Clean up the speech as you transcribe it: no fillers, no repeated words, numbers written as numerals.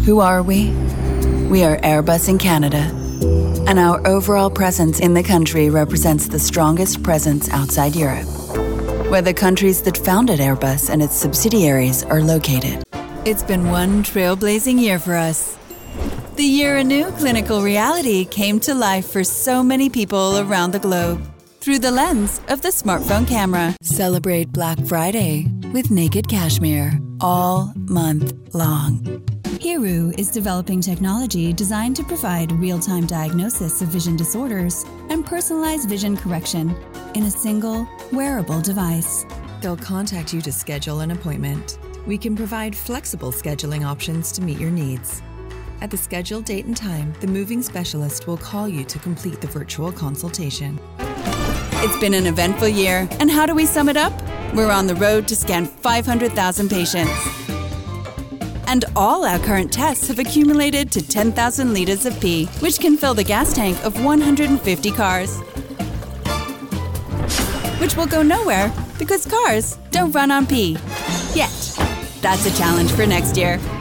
Who are we? We are Airbus in Canada, and our overall presence in the country represents the strongest presence outside Europe, where the countries that founded Airbus and its subsidiaries are located. It's been one trailblazing year for us. The year a new clinical reality came to life for so many people around the globe through the lens of the smartphone camera. Celebrate Black Friday with Naked Cashmere all month long. Hiru is developing technology designed to provide real-time diagnosis of vision disorders and personalized vision correction in a single, wearable device. They'll contact you to schedule an appointment. We can provide flexible scheduling options to meet your needs. At the scheduled date and time, the moving specialist will call you to complete the virtual consultation. It's been an eventful year, and how do we sum it up? We're on the road to scan 500,000 patients. And all our current tests have accumulated to 10,000 liters of pee, which can fill the gas tank of 150 cars. Which will go nowhere because cars don't run on pee. Yet. That's a challenge for next year.